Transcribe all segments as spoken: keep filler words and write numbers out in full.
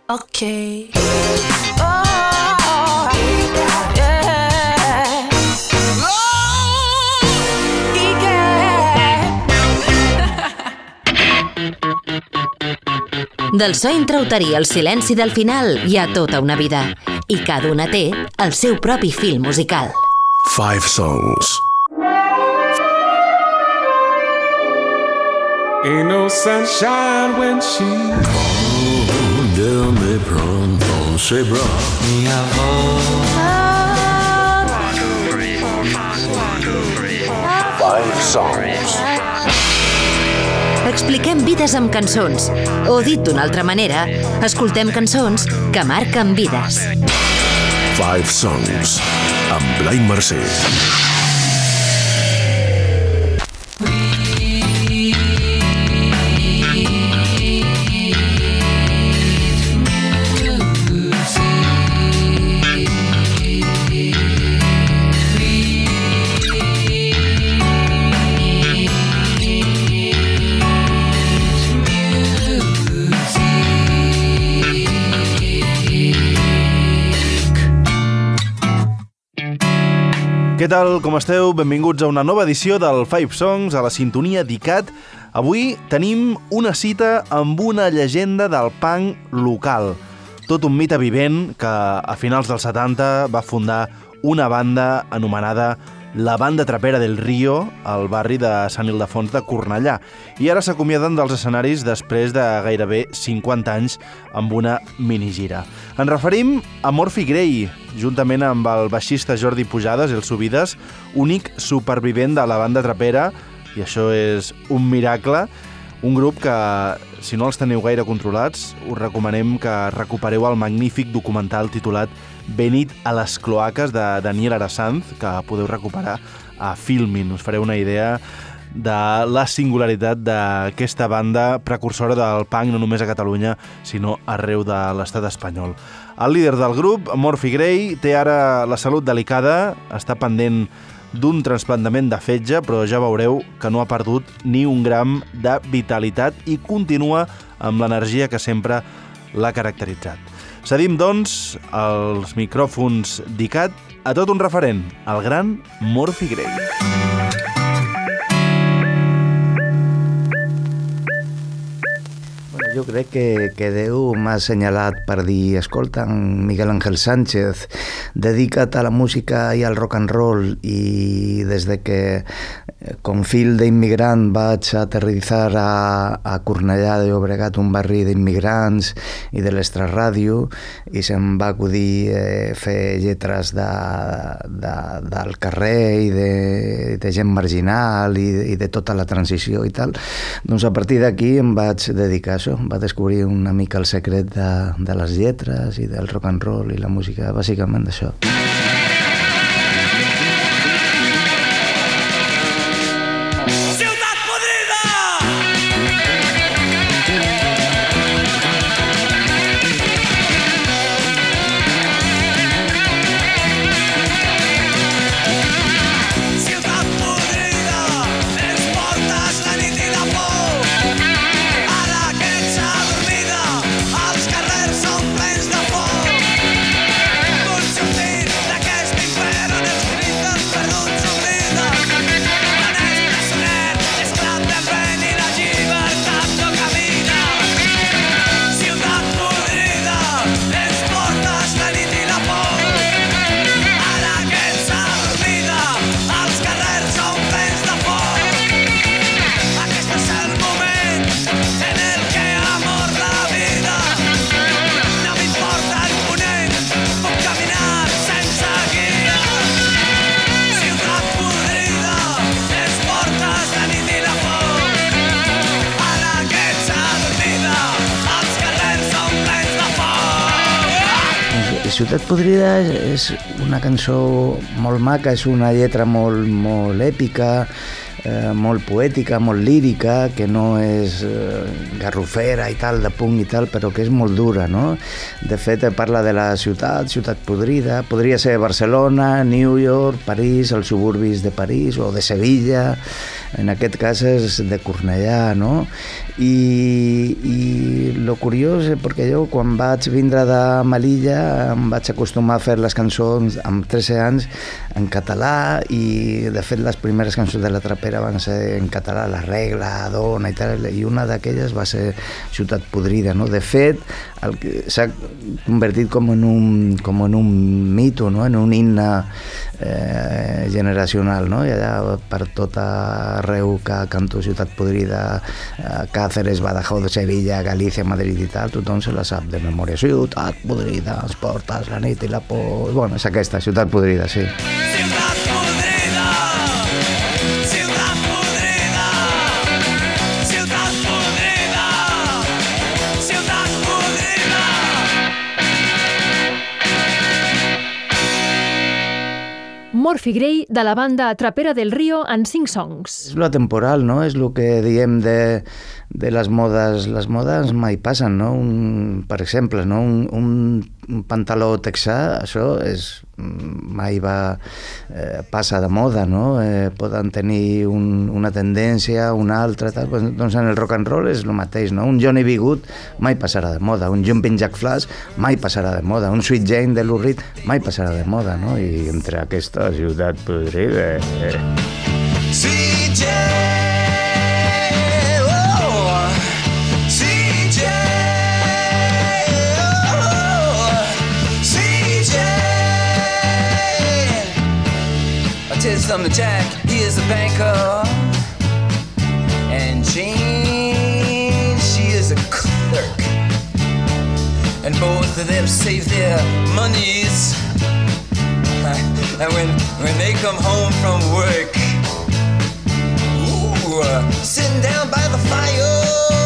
Okay. Oh, yeah. Oh, yeah. Del so intrauterí al silenci del final hi ha tota una vida i cada una té el seu propi fil musical. Five songs. Ain't no sunshine when she Oh, del me pronto se bra. Five songs. Expliquem vides amb cançons, o dit d'una altra manera, escoltem cançons que marquen vides. Five songs. Amb Blai Mercè. Què tal, com esteu? Benvinguts a una nova edició del Five Songs, a la sintonia d'I C A T. Avui tenim una cita amb una llegenda del punk local. Tot un mite vivent que a finals dels setanta va fundar una banda anomenada la Banda Trapera del Río, al barri de Sant Ildefons de Cornellà, i ara s'acomiaden dels escenaris després de gairebé cinquanta anys amb una minigira. Ens referim a Morphy Grey, juntament amb el baixista Jordi Pujades, el Subides, únic supervivent de la Banda Trapera, i això és un miracle, un grup que, si no els teniu gaire controlats, us recomanem que recupereu el magnífic documental titulat Venit a les cloaques de Daniel Arasanz, que podeu recuperar a Filmin. Us fareu una idea de la singularitat d'aquesta banda precursora del punk no només a Catalunya, sinó arreu de l'estat espanyol. El líder del grup, Morphy Grey, té ara la salut delicada, està pendent d'un trasplantament de fetge, però ja veureu que no ha perdut ni un gram de vitalitat i continua amb l'energia que sempre l'ha caracteritzat. Cedim, doncs, els micròfons d'I C A T a tot un referent, el gran Morphy Grey. Jo crec que, que Déu m'ha assenyalat per dir, escolta, Miguel Ángel Sánchez, dedica't a la música i al rock and roll, i des de que com fill d'immigrant vaig aterrissar a, a Cornellà de Llobregat, un barri d'immigrants i de l'extraràdio, i se'm va acudir eh, fer lletres de, de, del carrer i de, de gent marginal i, i de tota la transició i tal. Doncs a partir d'aquí em vaig dedicar a això, va descobrir una mica el secret de, de les lletres i del rock and roll i la música, bàsicament d'això. Ciutat Podrida és una cançó molt maca, és una lletra molt, molt èpica, eh, molt poètica, molt lírica, que no és eh, garrofera i tal, de punk i tal, però que és molt dura, no? De fet, parla de la ciutat, Ciutat Podrida, podria ser Barcelona, New York, París, els suburbis de París o de Sevilla, en aquest cas és de Cornellà, no? I, i lo curiós és perquè jo quan vaig vindre de Melilla em vaig acostumar a fer les cançons amb tretze anys en català i de fet les primeres cançons de la Trapera van ser en català, La Regla, Dona i tal, i una d'aquelles va ser Ciutat Podrida, no? De fet, s'ha convertit com en un, com en un mito, no? En un himne eh, generacional, no? I allà per tot arreu que canto Ciutat Podrida, eh, Cáceres, Badajoz, Sevilla, Galícia, Madrid i tal, tothom se la sap de memòria. Ciutat Podrida, els portes, la nit i la por... Bueno, és aquesta, Ciutat Podrida, sí. Ciutat podrida, ciutat podrida, ciutat podrida, ciutat podrida. Murphy Gray, de la banda Trapera del Río, en cinc songs. És lo temporal, no? És el que diem de, de les modes. Les modes mai passen, no? Un, per exemple, no? Un, un pantaló texà, això és, mai va eh, passa de moda, no? Eh, poden tenir un, una tendència, una altra, tal. Pues, doncs en el rock and roll és el mateix, no? Un Johnny B. Good mai passarà de moda, un Jumping Jack Flash mai passarà de moda, un Sweet Jane de Lou Reed mai passarà de moda, no? I entre aquesta Ciutat Podrida... Eh. C J, oh, C J, oh, C J. I'll tell you something, Jack, he is a banker, and Jane, she is a clerk, and both of them save their monies. And when, when they come home from work, ooh, uh, sitting down by the fire.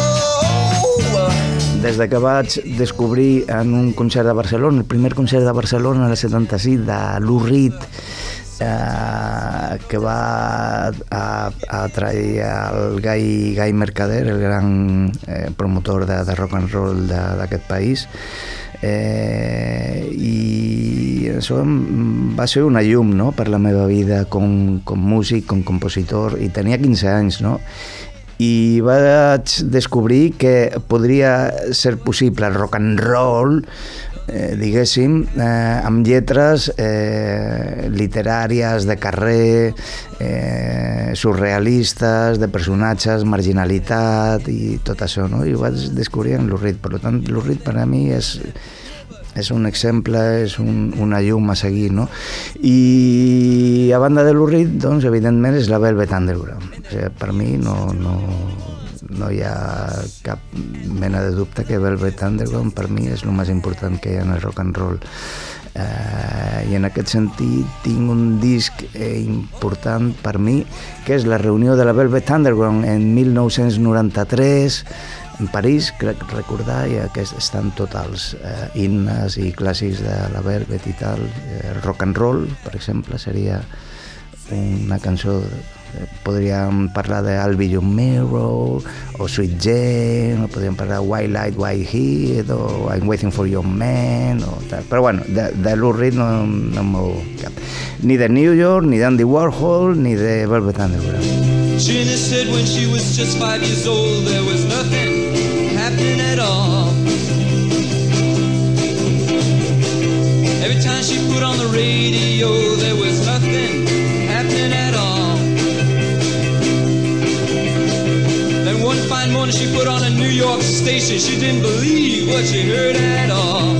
Des de que vaig descobrir en un concert de Barcelona, el primer concert de Barcelona en el setanta-sis, de Lou Reed, eh, que va a, a trair el Gai, Gai Mercader, el gran eh, promotor de, de rock and roll d'aquest país, Eh, i això va ser una llum, no?, per la meva vida com, com músic, com compositor, i tenia quinze anys, no? I vaig descobrir que podria ser possible el rock and roll, eh, diguéssim, eh, amb lletres eh, literàries, de carrer, eh, surrealistes, de personatges, marginalitat i tot això, no? I ho vaig descobrir en Lou Reed. Per tant, Lou Reed per a mi és, és un exemple, és un, una llum a seguir, no? I a banda de Lou Reed, doncs, evidentment, és la Velvet Underground. O sigui, per mi no, no, no hi ha cap mena de dubte que Velvet Underground per mi és el més important que hi ha en el rock and roll. Eh, I en aquest sentit tinc un disc eh, important per mi, que és la reunió de la Velvet Underground en mil nou-cents noranta-tres en París, crec recordar, i aquests estan tots els eh, himnes i clàssics de la Velvet i tal. Eh, rock and roll, per exemple, seria una cançó. Podríem parlar de I'll Be Your Mirror, o Sweet Jane, o podríem parlar de White Light, White Heat, o I'm Waiting for Your Man, o tal. Però bueno, de, de Lou Reed no, no m'ho cap. Ni de New York, ni d'Andy Warhol, ni de Velvet Underground. Jenny said when she was just five years old there was nothing happening at all. Every time she put on the radio there was nothing happening at all. Then one fine morning she put on a New York station. She didn't believe what she heard at all.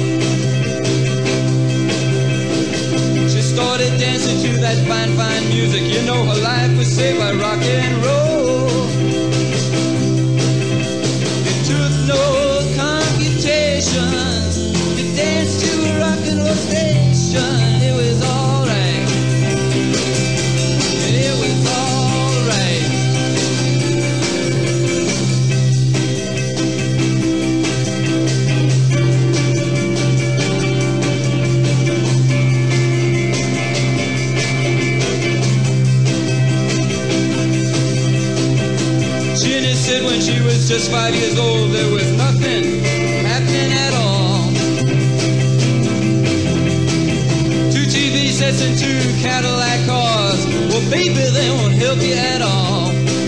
She started dancing to that fine, fine music. You know her life was saved by rock and roll. It took no computation. You danced to a rock and roll station. It was all right. It was all right. Jenny said when she was just five years old there was nothing happening at all. Two T V sets and two Cadillac cars, well baby they won't help you at all.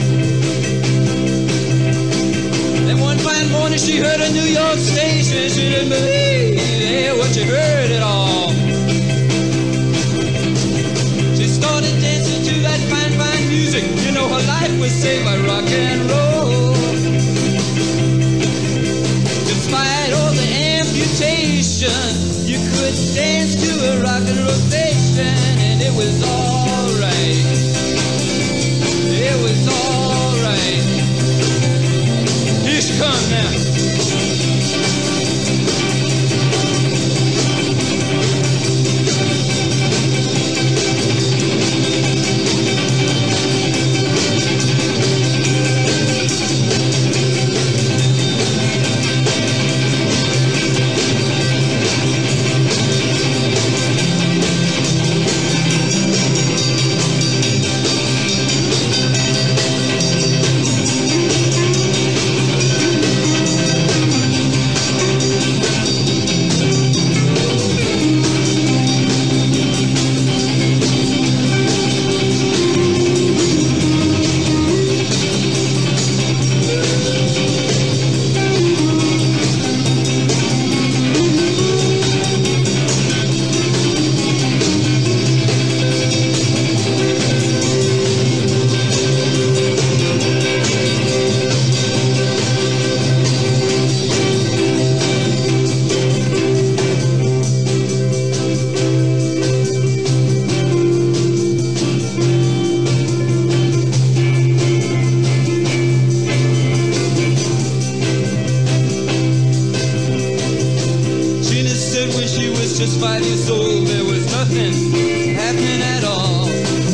morning she heard a New York station. She didn't believe yeah, what she heard at all. She started dancing to that fine, fine music. You know her life was saved by rock and roll. Despite all the amputation, you could dance to a rock and roll station, and it was alright. It was alright. Here she comes now. Just five years old, there was nothing happening at all.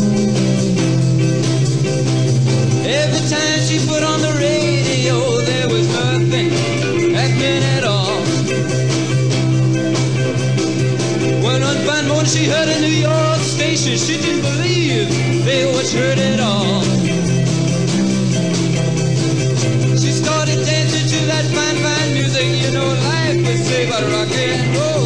Every time she put on the radio, there was nothing happening at all. When one fine morning she heard a New York station, she didn't believe they was heard it all. She started dancing to that fine, fine music. You know, life was saved by rock and roll.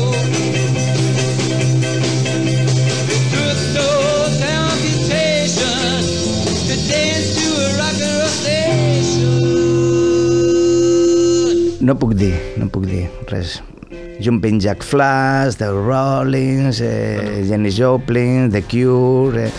No puc dir, no puc dir res. Jumping Jack Flash, The Rollins, eh, Jenny Joplin, The Cure... Eh.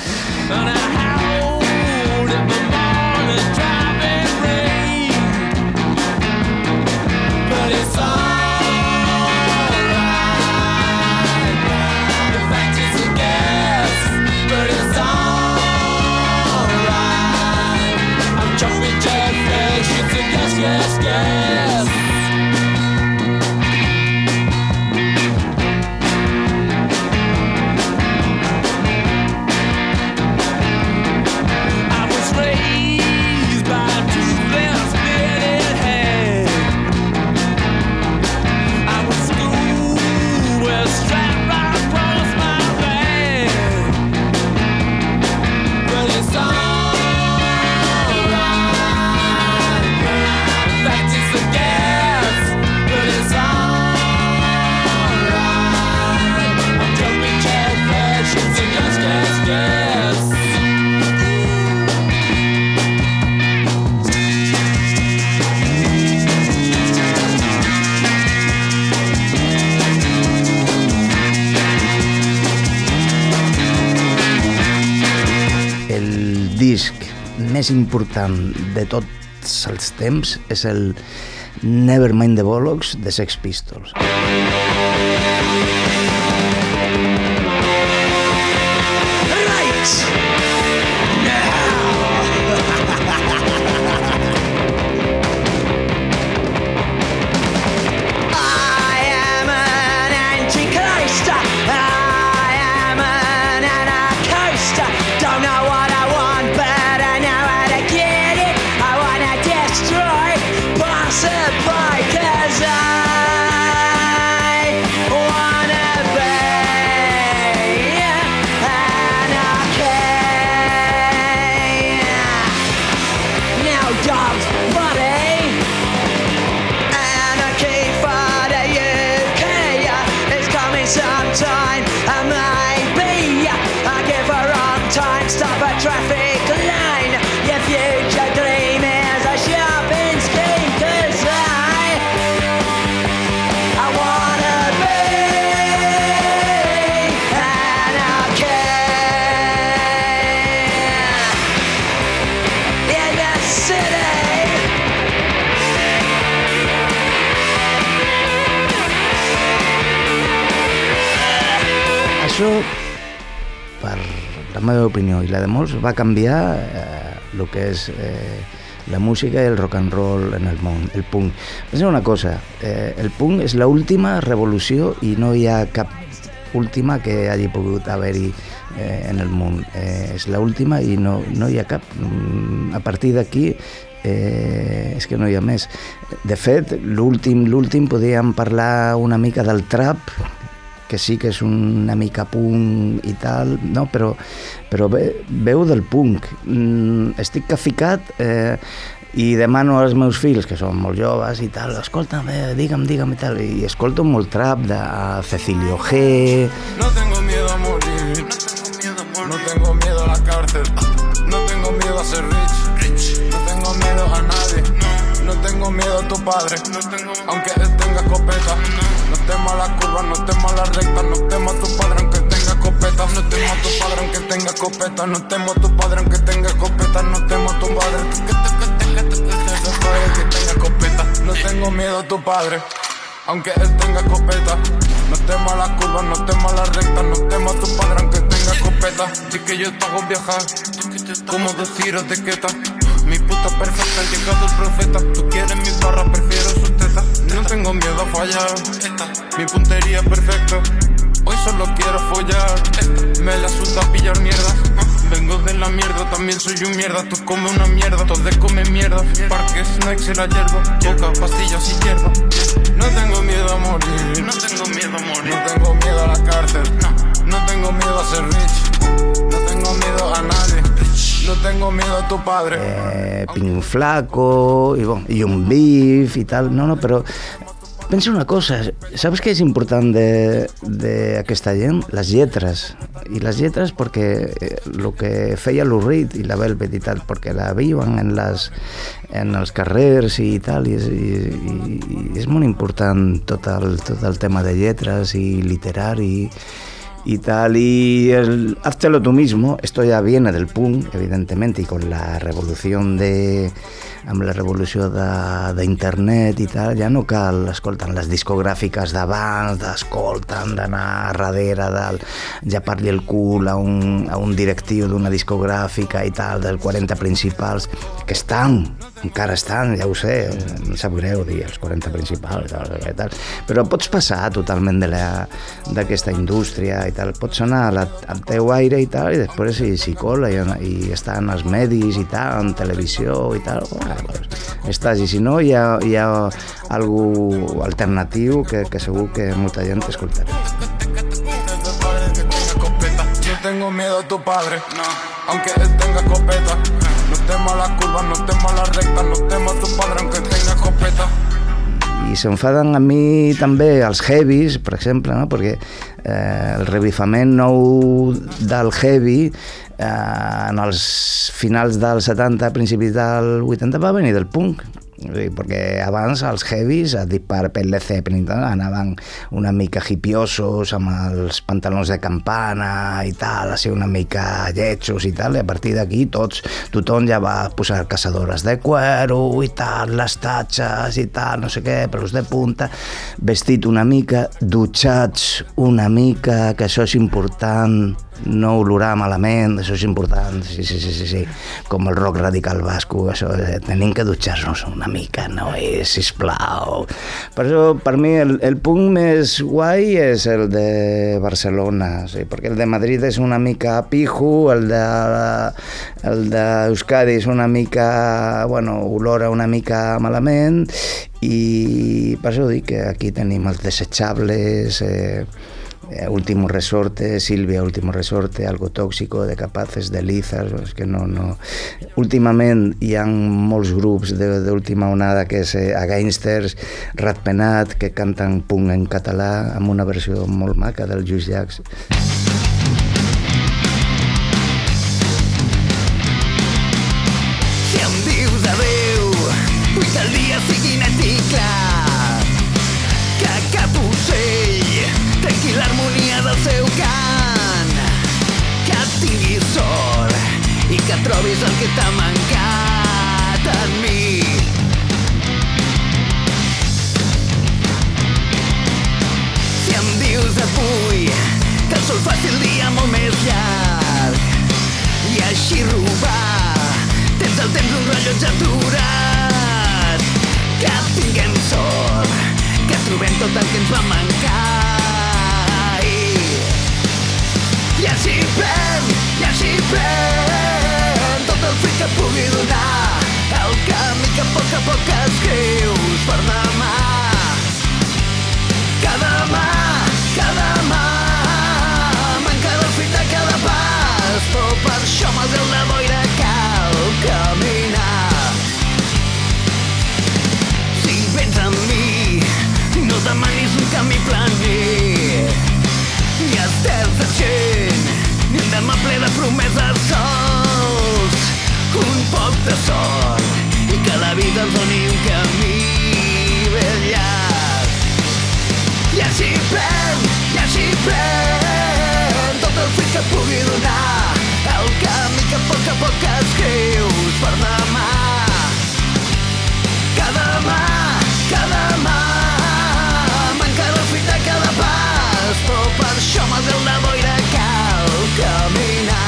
Més important de tots els temps és el Nevermind the Bollocks de Sex Pistols. Wanna be an això, per la meva opinió i la de molts, va canviar eh, el que és eh, la música i el rock and roll en el món, el punk. Pensa una cosa, eh, el punk és l'última revolució i no hi ha cap última que hagi pogut haver-hi eh, en el món. Eh, és l'última i no, no hi ha cap. A partir d'aquí eh, és que no hi ha més. De fet, l'últim, l'últim podríem parlar una mica del trap, que sí que és una mica punk i tal, no? però, però ve, veu del punk. Mm, estic caficat eh, i demano als meus fills, que són molt joves i tal, escolta, eh, digue'm, digue'm i tal, i escolto molt trap de Cecilio G. No tengo miedo a morir, no tengo miedo a la cárcel, no tengo miedo a ser rich, no tengo miedo a nadie, no tengo miedo a tu padre, aunque él tenga escopeta. No temo a la curva, no temo a la recta, no temo a tu padre aunque tenga escopeta. No temo a tu padre aunque tenga escopeta, no temo a tu padre aunque tenga escopeta, no temo a tu padre que tenga escopeta. No tengo miedo a tu padre aunque él tenga escopeta. No temo a la curva, no temo a la recta, no temo a tu padre aunque tenga escopeta. Y que yo te hago viajar como dos tiros de queta. Mi puta perfecta, ha llegado el profeta. Tú quieres mis barras, prefiero sus tetas. No tengo miedo a fallar, mi puntería es perfecta. Hoy solo quiero follar, me la suda pillar mierda. Vengo de la mierda, también soy un mierda. Tú comes una mierda, todos comen mierda. Parques, snacks y la hierba, coca, pastillas y hierba. No tengo miedo a morir, no tengo miedo a morir. No tengo miedo a la cárcel, no tengo miedo a ser rich. No tengo miedo a nadie. No tengo miedo a tu padre. Eh, Pink Flaco, y, bon, y un beef y tal. No, no, però pensa una cosa, saps què és important d'aquesta gent? Les lletres. I les lletres perquè el que feia Lou Reed i la Velvet i tal, perquè la viuen en, les, en els carrers i tal, i és, i, i és molt important tot el, tot el tema de lletres i literari y tal, y el háztelo tú mismo, esto ya viene del punk, evidentemente, y con la revolución de amb la revolució d'internet i tal, ja no cal, escolten, les discogràfiques d'abans, d'escolten, d'anar darrere del llepar-li el cul a un, a un directiu d'una discogràfica i tal, dels quaranta principals, que estan, encara estan, ja ho sé, em sap greu dir els quaranta principals i tal, i tal, però pots passar totalment d'aquesta indústria i tal, pots anar la, al teu aire i tal, i després si, si cola i, i està en els medis i tal, en televisió i tal, bueno, pues, estàs, i si no hi ha, hi ha algú alternatiu que, que segur que molta gent escoltarà. No tengo miedo a tu padre, no, aunque él tenga escopeta. No temo a la curva, no temo a la recta, no temo a tu padre aunque tenga escopeta. I s'enfaden a mi també els heavies, per exemple, no? Perquè eh, el revifament nou del heavy eh, en els finals dels setanta, principis del vuitanta va venir del punk. Perquè abans els heavies, dit per Led Zeppelin, anaven una mica hipiosos amb els pantalons de campana i tal, així una mica lletjos i tal, i a partir d'aquí tots, tothom ja va posar caçadores de cuero i tal, les tatxes i tal, no sé què, pelos de punta, vestit una mica, dutxats una mica, que això és important, no olorar malament, això és important, sí, sí, sí, sí, sí. Com el rock radical basco, això, tenim que dutxar-nos una mica, no és, sisplau. Per això, per mi, el, el punt més guai és el de Barcelona, sí, perquè el de Madrid és una mica pijo, el de, el de Euskadi és una mica, bueno, olora una mica malament, i per això dic que aquí tenim els desechables, eh, Último Resorte, Silvia Último Resorte, Algo Tóxico, de Capaces, de Lizas, és que no, no... Últimament hi ha molts grups d'última onada que és eh, Againsters, Ratpenat, que canten punk en català amb una versió molt maca del Lluís Llachs. Si em dius adeu, vull que el dia sigui net i clar, que cap ocell trenqui l'harmonia del seu cant, que tinguis sort i que trobis el que t'ha mancat en mi. Si em dius avui que el sol faci el dia molt més llarg i així robar tens el temps d'un rellotge aturat. Que tinguem sort, que trobem tot el que ens va mancar i, i així pren, i així pren tot el fruit que pugui donar el camí que a poc a poc escrius per demà. Cada mà, cada mà manca del fruit de cada pas, però per això malgrat la boira cal caminar. Si vens amb mi, no demanis un camí planer, ni estels d'argent, ni un demà ple de promeses sols. Un poc de sort i que la vida ens doni un camí ben llarg. I així pren, i així pren tot el fruit que pugui donar el camí que a poc a poc escrius per demà. Cada mà, cada mà manca del fruit de cada pas, però per això malgrat la boira cal caminar.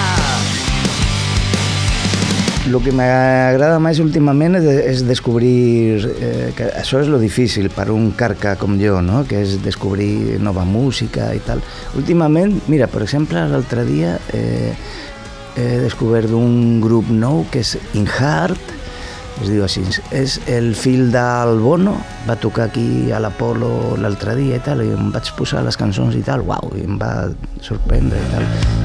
Lo que m'agrada més últimament és, és descobrir, eh, que això és lo difícil per un carca com jo, no? Que és descobrir nova música i tal. Últimament, mira, per exemple, l'altre dia eh, he descobert un grup nou que és In Heart, es diu així, és el fill del Bono, va tocar aquí a l'Apolo l'altre dia i tal, i em vaig posar les cançons i tal, uau, i em va sorprendre i tal.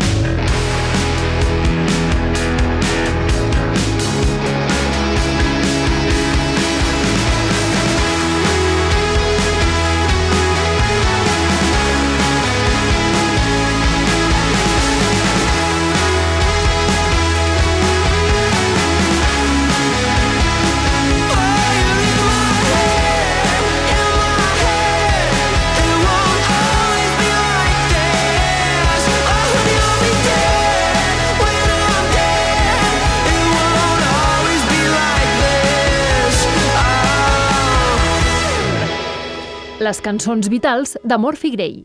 Les cançons vitals de Murphy Gray.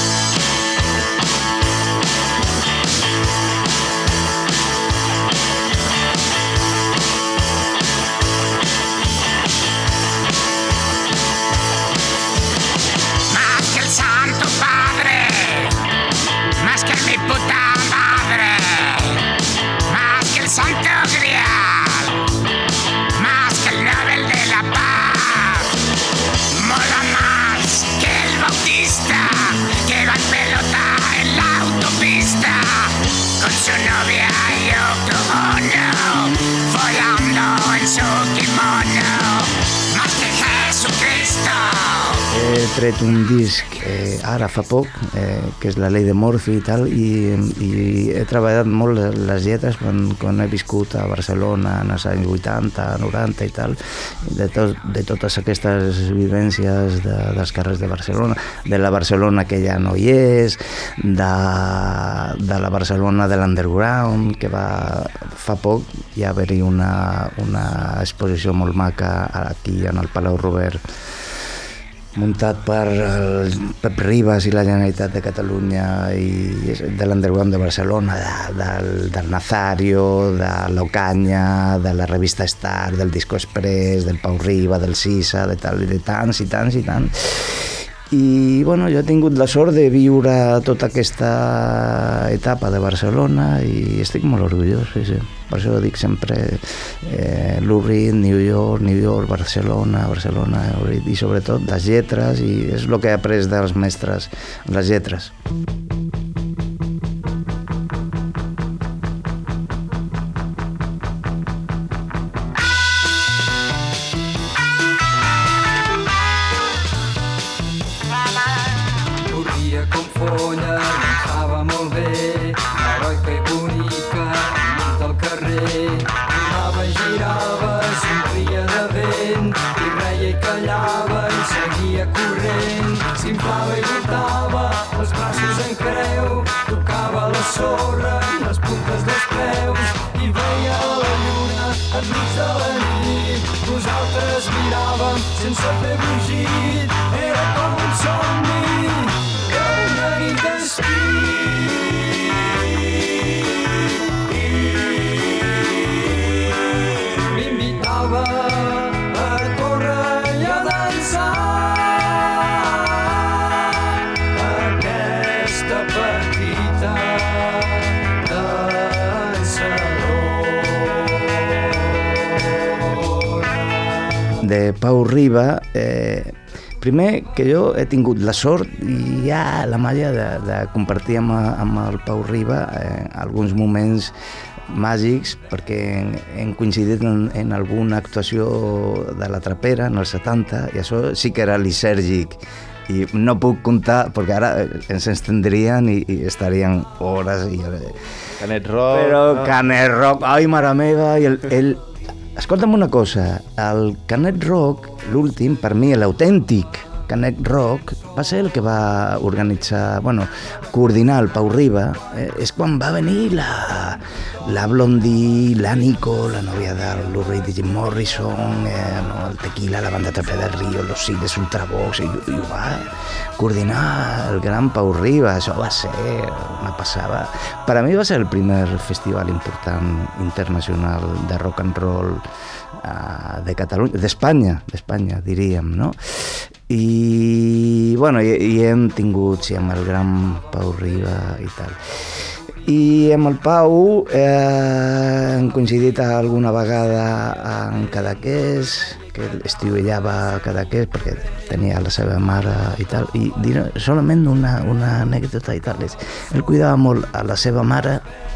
Más que el Santo Padre, más que mi puta madre, más que el Santo Grial, más que el Nobel de la Paz, mola más que el Bautista, que va en pelota en la autopista, con su novia Yoko Ono, follando en su kimono, más que Jesucristo. He tret un disc eh, ara fa poc, eh, que és La Ley de Murphy i tal, i, i he treballat molt les lletres quan, quan he viscut a Barcelona en els anys vuitanta, noranta i tal, de, tot, de totes aquestes vivències de, dels carrers de Barcelona, de la Barcelona que ja no hi és, de, de la Barcelona de l'underground, que va fa poc hi va haver-hi una, una exposició molt maca aquí en el Palau Robert, muntat per el Pep Ribas i la Generalitat de Catalunya i de l'underground de Barcelona, de, del, del Nazario, de l'Ocaña, de la revista Star, del Disco Express, del Pau Riba, del Sisa, de, tal, de tants i tants i tants. I bueno, jo he tingut la sort de viure tota aquesta etapa de Barcelona i estic molt orgullós, sí, sí. Per això dic sempre eh, Lou Reed, New York, New York, Barcelona, Barcelona, i sobretot les lletres, i és el que he après dels mestres, les lletres. Corria com folla, estava molt bé, heroica i bonica, enmig del carrer. Girava i girava, somria de vent, i reia i callava, i seguia corrent. S'inflava i voltava, els braços en creu, tocava la sorra amb les puntes dels peus, i veia la lluna enmig de la nit. Nosaltres miràvem sense fer brugit, era com un somni, una nit d'estiu. de Pau Riba, eh, primer que jo he tingut la sort i ja la malla de, de compartir amb, amb el Pau Riba eh, alguns moments màgics, perquè hem coincidit en, en alguna actuació de la Trapera en els setanta, i això sí que era lisèrgic, i no puc comptar, perquè ara ens estendrien i, i estarien hores. I, Canet Rock. Però no? Canet Rock, ai, mare meva, i el... el... Escolta'm una cosa, el Canet Rock, l'últim, per mi, l'autèntic Canet Rock, va ser el que va organitzar, bueno, coordinar el Pau Riba, eh, és quan va venir la, la Blondie, la Nico, la nòvia del Lou Reed i Jim Morrison, eh, no, el Tequila, la banda Trapera del Río, los Cines Ultravox, i, i ho va coordinar el gran Pau Riba. Això va ser una passada. Per a mi va ser el primer festival important internacional de rock and roll uh, de Catalunya, d'Espanya, d'Espanya, diríem, no? I, bueno, i, i hem tingut, sí, amb el gran Pau Riba i tal. I amb el Pau eh, hem coincidit alguna vegada en Cadaqués, que estiuellava a Cadaqués perquè tenia la seva mare i tal, i diré solament una, una anècdota i tal. Ell cuidava molt a la seva mare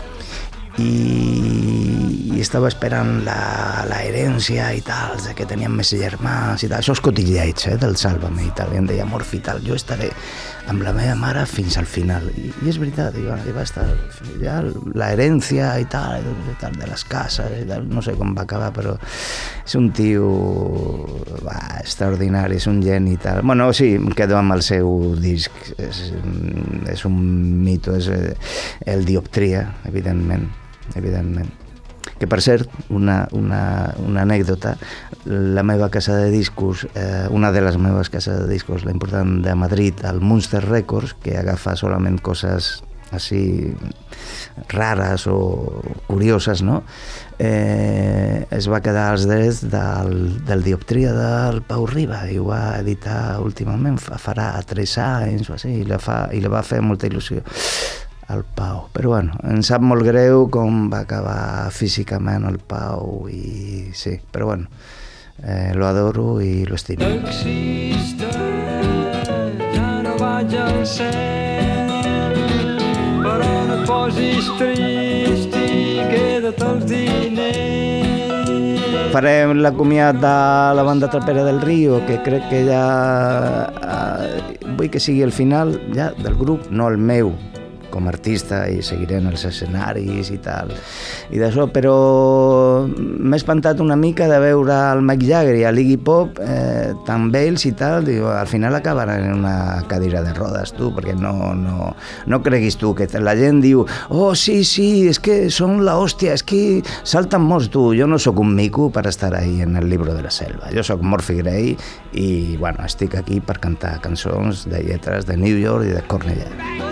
i, i estava esperant la, la herència i tal, que tenien més germans i tal, això és cotilleig, eh, del Sálvame i tal, i em deia, Morfi, tal, jo estaré amb la meva mare fins al final, i, i és veritat, i va, i va estar ja la herència i tal, i tal, de les cases i tal, no sé com va acabar, però és un tio va, extraordinari, és un geni i tal. Bueno, sí, em quedo amb el seu disc, és, és un mito, és el Dioptria, evidentment, evidentment. Que, per cert, una, una, una anècdota, la meva casa de discos, eh, una de les meves cases de discos, la important de Madrid, el Munster Records, que agafa solament coses així rares o curioses, no? Eh, es va quedar als drets del, del Dioptria del Pau Riba i ho va editar últimament, farà tres anys o així, i la, fa, i la va fer molta il·lusió al Pau, però bueno, em sap molt greu com va acabar físicament el Pau i sí, però bueno, eh, lo adoro i lo estimo. No existe, ja no vaig al cel, però no et posis trist i queda't els diners. Farem la comiat de la banda Trapera del Río, que crec que ja eh, vull que sigui el final ja del grup, no el meu com a artista, i seguiré en els escenaris i tal, i d'això, però m'he espantat una mica de veure el Mick Jagger i el Iggy Pop eh, tan vells i tal, diu, al final acabaran en una cadira de rodes, tu, perquè no, no, no creguis tu, que la gent diu, oh, sí, sí, és que són la hòstia, és que salten molts, tu, jo no sóc un mico per estar ahí en el libro de la selva, jo sóc Morfi Grey i, bueno, estic aquí per cantar cançons de lletres de New York i de Cornellà.